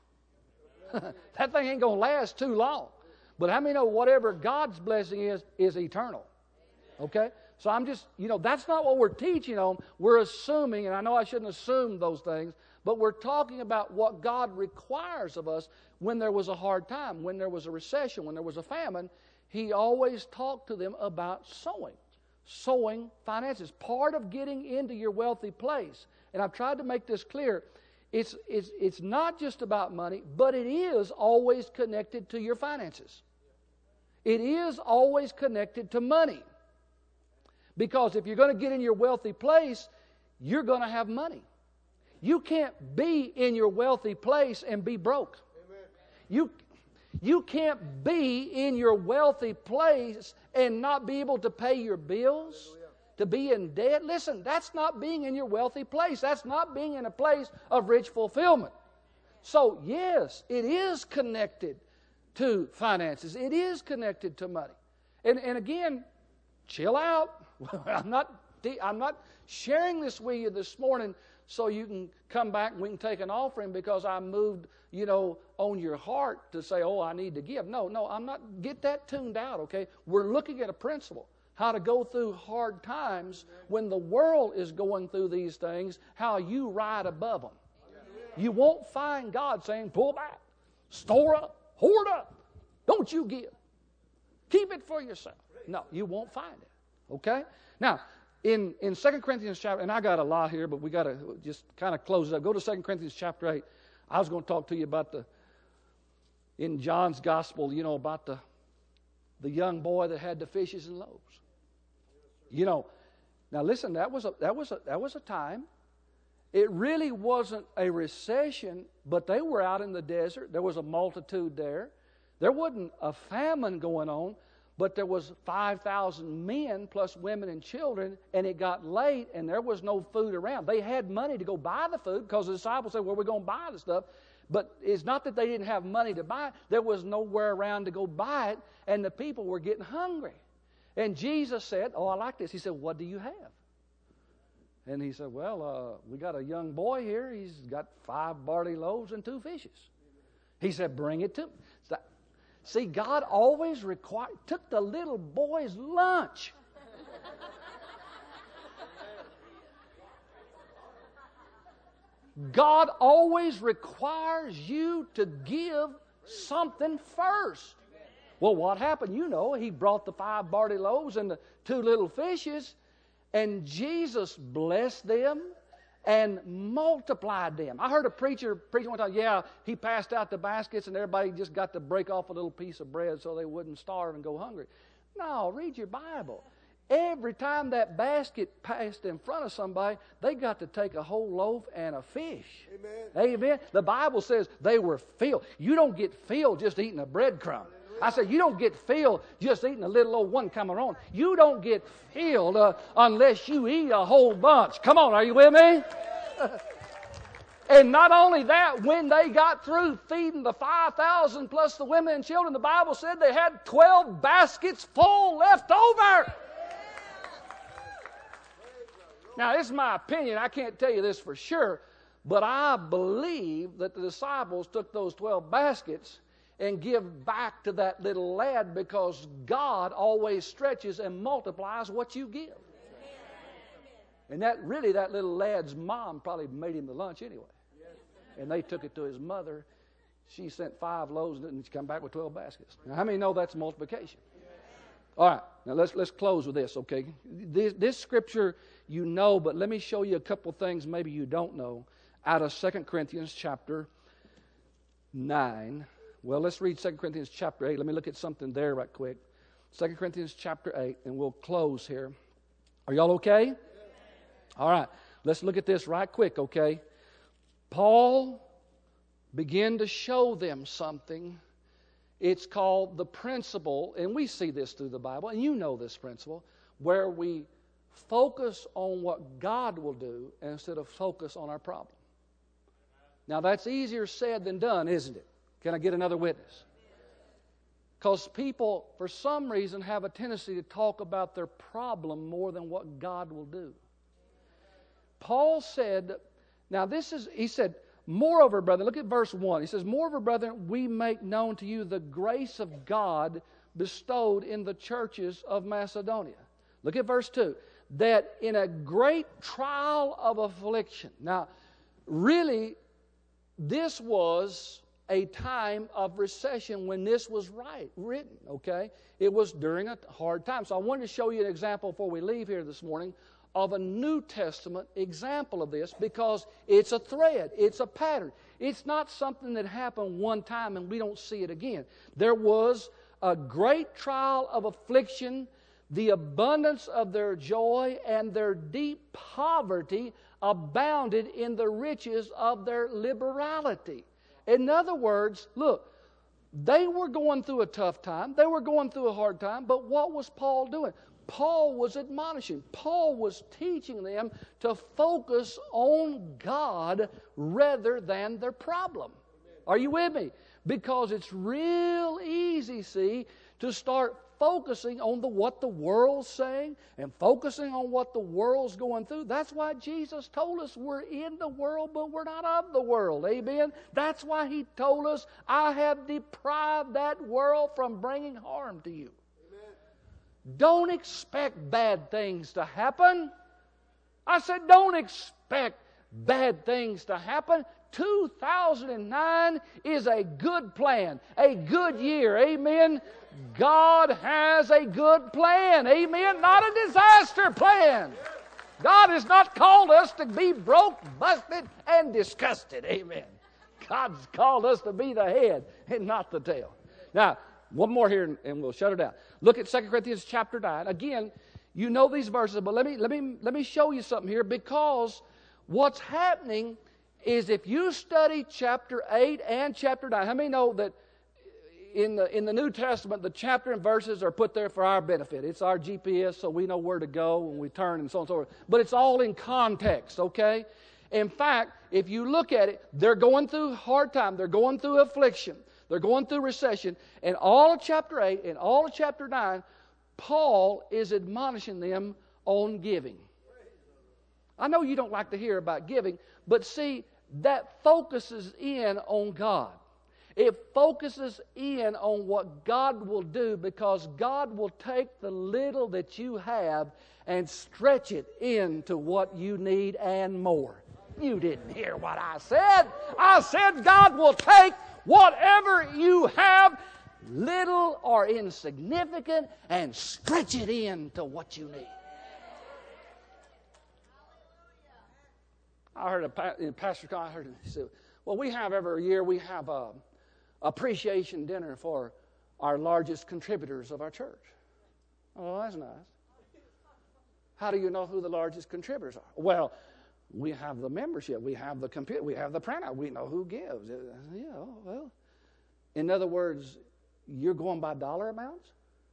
That thing ain't going to last too long. But how many know whatever God's blessing is eternal? Okay? So I'm just, you know, that's not what we're teaching on. We're assuming, and I know I shouldn't assume those things, but we're talking about what God requires of us when there was a hard time, when there was a recession, when there was a famine. He always talked to them about sowing. Sowing finances. Part of getting into your wealthy place. And I've tried to make this clear. It's not just about money, but it is always connected to your finances. It is always connected to money. Because if you're going to get in your wealthy place, you're going to have money. You can't be in your wealthy place and be broke. Amen. You can't be in your wealthy place and not be able to pay your bills. Hallelujah. To be in debt. Listen, that's not being in your wealthy place. That's not being in a place of rich fulfillment. So, yes, it is connected to finances. It is connected to money. And again, chill out. I'm not sharing this with you this morning so you can come back and we can take an offering because I moved, you know, on your heart to say, oh, I need to give. No, I'm not. Get that tuned out, okay? We're looking at a principle. How to go through hard times when the world is going through these things, how you ride above them. You won't find God saying, pull back, store up, hoard up, don't you give. Keep it for yourself. No, you won't find it. Okay? Now, in 2 Corinthians chapter, and I got a lot here, but we got to just kind of close it up. Go to 2 Corinthians chapter 8. I was going to talk to you about in John's gospel, you know, about the young boy that had the fishes and loaves. You know, now listen, that was a time. It really wasn't a recession, but they were out in the desert. There was a multitude there. There wasn't a famine going on, but there was 5,000 men plus women and children, and it got late, and there was no food around. They had money to go buy the food because the disciples said, well, we're going to buy the stuff. But it's not that they didn't have money to buy it. There was nowhere around to go buy it, and the people were getting hungry. And Jesus said, oh, I like this. He said, what do you have? And he said, well, we got a young boy here. He's got 5 barley loaves and 2 fishes. He said, bring it to me. So, see, God always took the little boy's lunch. God always requires you to give something first. Well, what happened? You know, he brought the 5 barley loaves and the 2 little fishes, and Jesus blessed them and multiplied them. I heard a preacher preach one time, yeah, he passed out the baskets and everybody just got to break off a little piece of bread so they wouldn't starve and go hungry. No, read your Bible. Every time that basket passed in front of somebody, they got to take a whole loaf and a fish. Amen. Amen. The Bible says they were filled. You don't get filled just eating a breadcrumb. I said, you don't get filled just eating a little old one Cameron. You don't get filled unless you eat a whole bunch. Come on, are you with me? And not only that, when they got through feeding the 5,000 plus the women and children, the Bible said they had 12 baskets full left over. Now, this is my opinion. I can't tell you this for sure, but I believe that the disciples took those 12 baskets and give back to that little lad, because God always stretches and multiplies what you give. And that little lad's mom probably made him the lunch anyway. And they took it to his mother. She sent 5 loaves and she come back with 12 baskets. Now, how many know that's multiplication? All right, now let's close with this, okay? This scripture you know, but let me show you a couple things maybe you don't know out of 2 Corinthians chapter 9. Well, let's read 2 Corinthians chapter 8. Let me look at something there right quick. 2 Corinthians chapter 8, and we'll close here. Are y'all okay? All right, let's look at this right quick, okay? Paul began to show them something. It's called the principle, and we see this through the Bible, and you know this principle, where we focus on what God will do instead of focus on our problem. Now, that's easier said than done, isn't it? Can I get another witness? Because people, for some reason, have a tendency to talk about their problem more than what God will do. Paul said, he said, moreover, brethren, look at verse 1. He says, moreover, brethren, we make known to you the grace of God bestowed in the churches of Macedonia. Look at verse 2. That in a great trial of affliction. Now, really, this was a time of recession when this was written, okay? It was during a hard time. So I wanted to show you an example before we leave here this morning of a New Testament example of this, because it's a thread, it's a pattern. It's not something that happened one time and we don't see it again. There was a great trial of affliction, the abundance of their joy and their deep poverty abounded in the riches of their liberality. In other words, look, they were going through a tough time. They were going through a hard time. But what was Paul doing? Paul was admonishing. Paul was teaching them to focus on God rather than their problem. Are you with me? Because it's real easy, see, to start focusing on what the world's saying and focusing on what the world's going through. That's why Jesus told us we're in the world, but we're not of the world. Amen? That's why He told us, I have deprived that world from bringing harm to you. Amen. Don't expect bad things to happen. I said, don't expect bad things to happen. 2009 is a good plan, a good year. Amen. God has a good plan. Amen. Not a disaster plan. God has not called us to be broke, busted, and disgusted. Amen. God's called us to be the head and not the tail. Now, one more here and we'll shut it down. Look at 2 Corinthians chapter 9. Again, you know these verses, but let me show you something here, because what's happening is if you study chapter 8 and chapter 9, how many know that in the New Testament, the chapter and verses are put there for our benefit? It's our GPS, so we know where to go when we turn and so on and so forth. But it's all in context, okay? In fact, if you look at it, they're going through hard time. They're going through affliction. They're going through recession. And all of chapter 8 and all of chapter 9, Paul is admonishing them on giving. I know you don't like to hear about giving, but see, that focuses in on God. It focuses in on what God will do, because God will take the little that you have and stretch it into what you need and more. You didn't hear what I said. I said God will take whatever you have, little or insignificant, and stretch it into what you need. I heard Pastor Con, I heard him, he said, well, we have every year, we have a appreciation dinner for our largest contributors of our church. Oh, that's nice. How do you know who the largest contributors are? Well, we have the membership, we have the computer, we have the printout, we know who gives. Yeah, well, in other words, you're going by dollar amounts?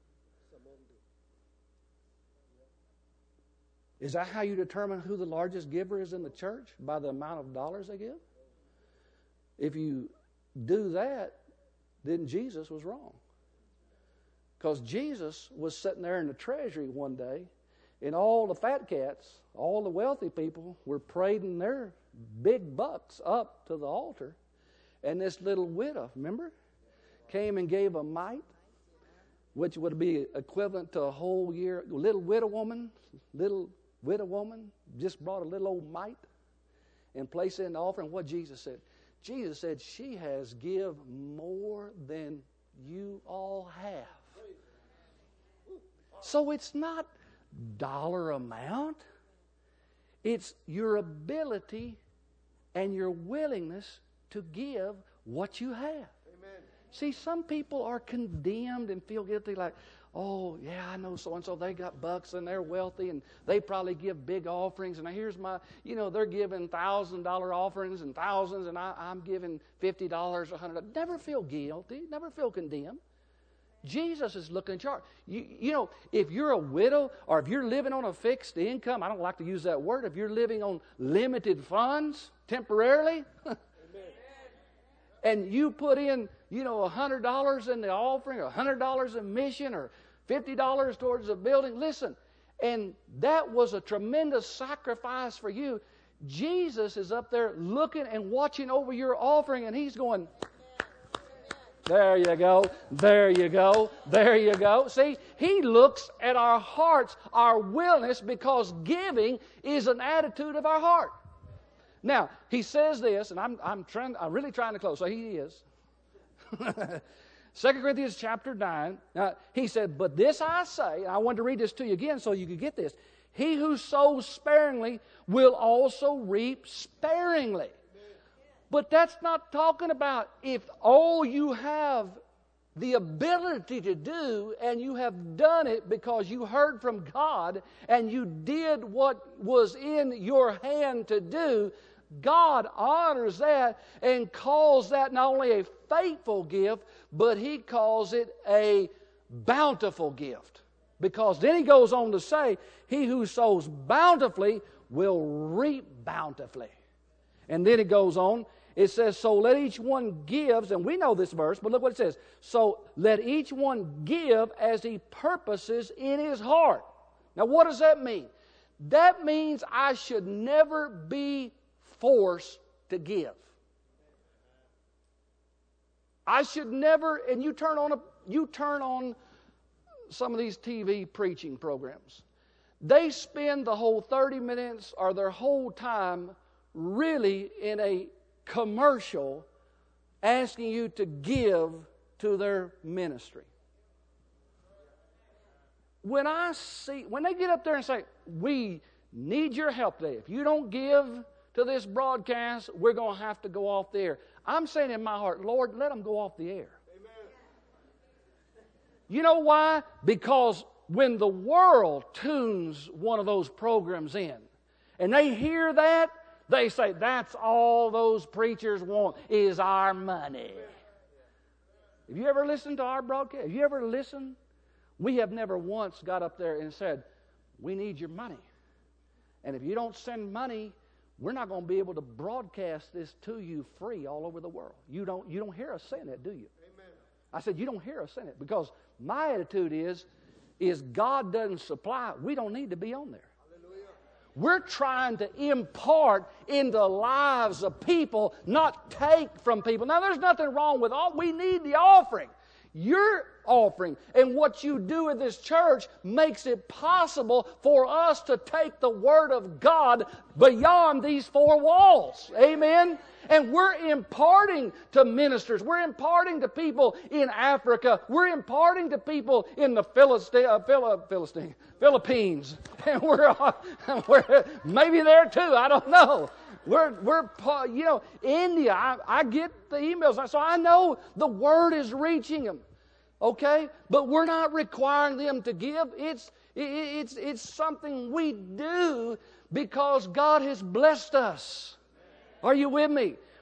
Is that how you determine who the largest giver is in the church? By the amount of dollars they give? If you do that, then Jesus was wrong. Because Jesus was sitting there in the treasury one day, and all the fat cats, all the wealthy people were parading their big bucks up to the altar. And this little widow, remember, came and gave a mite, which would be equivalent to a whole year. Little widow woman just brought a little old mite and placed it in the offering. What Jesus said? Jesus said, she has give more than you all have. So it's not dollar amount. It's your ability and your willingness to give what you have. Amen. See, some people are condemned and feel guilty like, oh, yeah, I know so-and-so, they got bucks and they're wealthy and they probably give big offerings. And here's my, they're giving $1,000 offerings and thousands, and I'm giving $50, $100. Never feel guilty, never feel condemned. Jesus is looking at your heart. If you're a widow or if you're living on a fixed income, I don't like to use that word, if you're living on limited funds temporarily, and you put in, $100 in the offering, or $100 in mission, or $50 towards the building. Listen, and that was a tremendous sacrifice for you. Jesus is up there looking and watching over your offering, and He's going, there you go, there you go, there you go. See, He looks at our hearts, our willingness, because giving is an attitude of our heart. Now, He says this, and I'm really trying to close, so He is. 2 Corinthians chapter 9, He said, but this I say, and I wanted to read this to you again so you could get this. He who sows sparingly will also reap sparingly. But that's not talking about if all you have the ability to do and you have done it because you heard from God and you did what was in your hand to do. God honors that and calls that not only a faithful gift, but He calls it a bountiful gift. Because then He goes on to say, he who sows bountifully will reap bountifully. And then it goes on, it says, so let each one give, and we know this verse, but look what it says. So let each one give as he purposes in his heart. Now what does that mean? That means I should never be forced to give. I should never, and you turn on some of these TV preaching programs. They spend the whole 30 minutes or their whole time really in a commercial asking you to give to their ministry. When they get up there and say, we need your help today. If you don't give to this broadcast, we're going to have to go off the air. I'm saying in my heart, Lord, let them go off the air. Amen. You know why? Because when the world tunes one of those programs in, and they hear that, they say, that's all those preachers want is our money. Have you ever listened to our broadcast? Have you ever listened? We have never once got up there and said, we need your money. And if you don't send money, we're not going to be able to broadcast this to you free all over the world. You don't hear us saying that, do you? Amen. I said, you don't hear us saying it, because my attitude is God doesn't supply, we don't need to be on there. We're trying to impart in the lives of people, not take from people. Now, there's nothing wrong with all. We need the offering. Your offering and what you do in this church makes it possible for us to take the Word of God beyond these four walls. Amen? And we're imparting to ministers. We're imparting to people in Africa. We're imparting to people in the Philippines. And we're maybe there too. I don't know. We're India. I get the emails, so I know the Word is reaching them. Okay, but we're not requiring them to give. It's something we do because God has blessed us. Are you with me?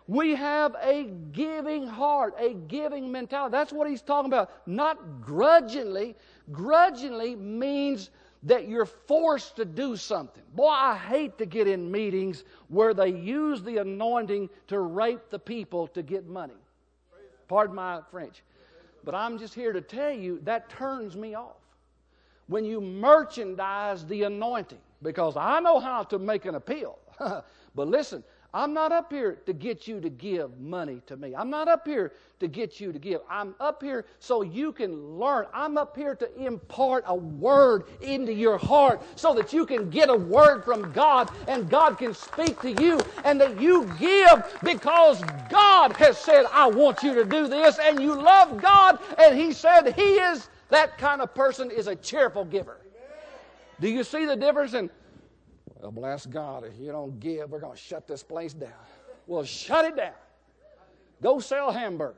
We have a giving heart, a giving mentality. That's what he's talking about. Not grudgingly. Grudgingly means that you're forced to do something. Boy, I hate to get in meetings where they use the anointing to rape the people to get money. Pardon my French. But I'm just here to tell you that turns me off. When you merchandise the anointing, because I know how to make an appeal. But listen, I'm not up here to get you to give money to me. I'm not up here to get you to give. I'm up here so you can learn. I'm up here to impart a word into your heart so that you can get a word from God and God can speak to you and that you give because God has said, I want you to do this, and you love God, and He said He is, that kind of person is a cheerful giver. Do you see the difference in, well, bless God, if you don't give, we're going to shut this place down. Well, shut it down. Go sell hamburgers.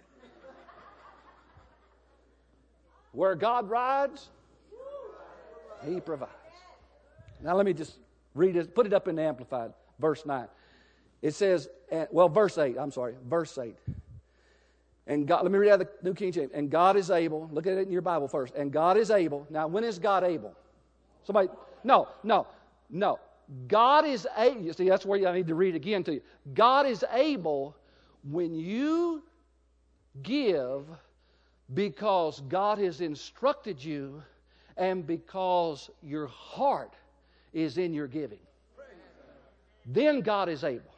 Where God rides, He provides. Now let me just read it, put it up in the Amplified, verse 9. It says, verse 8, verse 8. And God, let me read out the New King James. And God is able, look at it in your Bible first. And God is able. Now, when is God able? Somebody, no. God is able. You see, that's where I need to read again to you. God is able when you give because God has instructed you and because your heart is in your giving. Then God is able.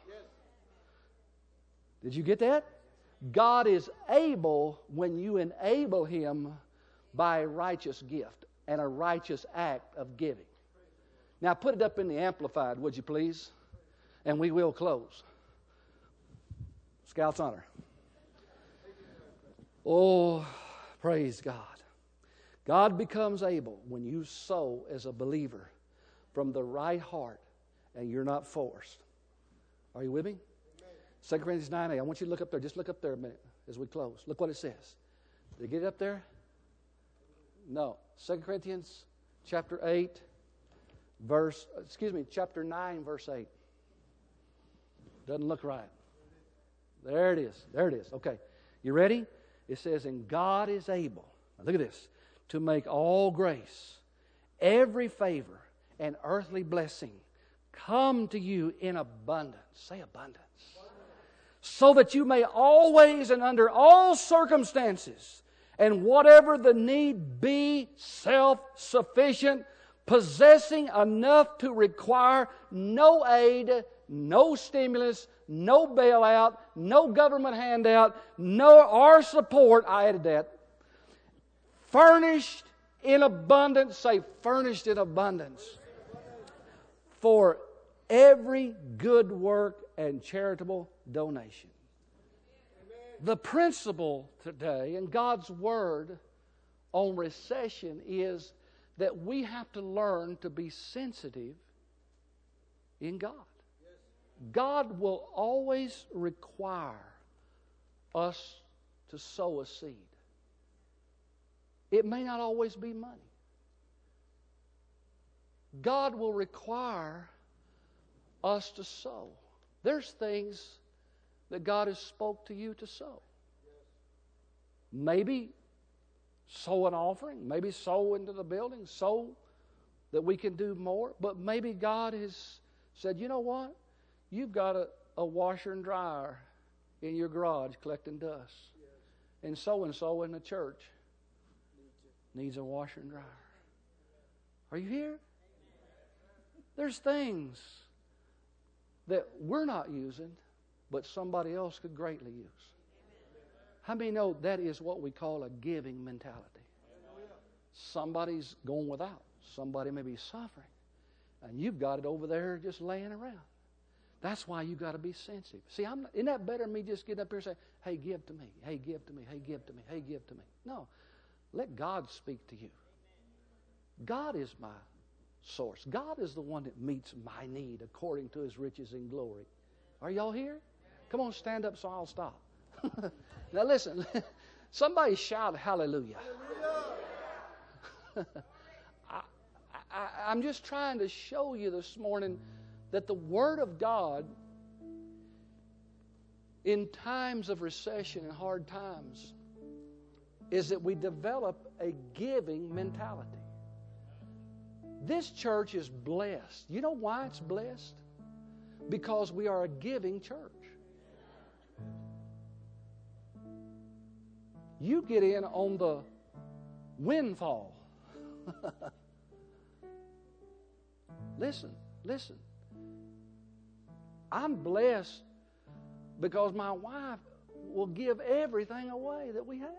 Did you get that? God is able when you enable Him by a righteous gift and a righteous act of giving. Now put it up in the Amplified, would you please? And we will close. Scout's honor. Oh, praise God. God becomes able when you sow as a believer from the right heart and you're not forced. Are you with me? 2 Corinthians 9:8. I want you to look up there. Just look up there a minute as we close. Look what it says. Did you get it up there? No. 2 Corinthians chapter 9, verse 8. Doesn't look right. There it is. Okay. You ready? It says, and God is able, now look at this, to make all grace, every favor, and earthly blessing come to you in abundance. Say abundance. So that you may always and under all circumstances and whatever the need be, self-sufficient, possessing enough to require no aid, no stimulus, no bailout, no government handout, no our support. I added that. Furnished in abundance. Say furnished in abundance. For every good work and charitable donation. The principle today in God's Word on recession is that we have to learn to be sensitive in God. God will always require us to sow a seed. It may not always be money. God will require us to sow. There's things that God has spoke to you to sow. Maybe sow an offering. Maybe sow into the building. Sow that we can do more. But maybe God has said, you know what? You've got a washer and dryer in your garage collecting dust. And so in the church needs a washer and dryer. Are you here? There's things that we're not using, but somebody else could greatly use. How many know that is what we call a giving mentality? Somebody's going without. Somebody may be suffering. And you've got it over there just laying around. That's why you've got to be sensitive. See, isn't that better than me just getting up here and saying, hey, give to me, hey, give to me, hey, give to me, hey, give to me. No. Let God speak to you. God is my source. God is the one that meets my need according to His riches and glory. Are y'all here? Come on, stand up so I'll stop. Now listen, somebody shout hallelujah. I'm just trying to show you this morning that the Word of God in times of recession and hard times is that we develop a giving mentality. This church is blessed. You know why it's blessed? Because we are a giving church. You get in on the windfall. Listen. I'm blessed because my wife will give everything away that we have.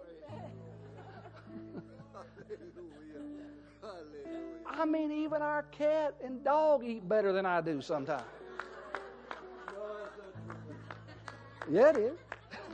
I mean, even our cat and dog eat better than I do sometimes. Yeah, it is.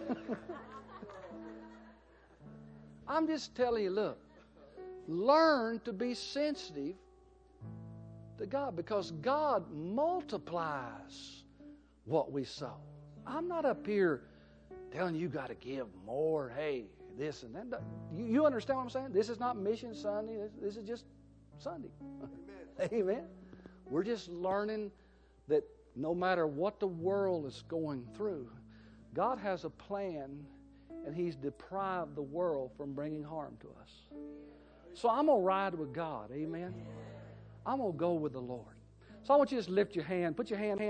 I'm just telling you, look, learn to be sensitive to God, because God multiplies what we sow. I'm not up here telling you got to give more. Hey, this and that. You understand what I'm saying? This is not Mission Sunday. This is just Sunday. Amen. Amen. We're just learning that no matter what the world is going through, God has a plan, and He's deprived the world from bringing harm to us. So I'm going to ride with God. Amen. I'm going to go with the Lord. So I want you to just lift your hand. Put your hand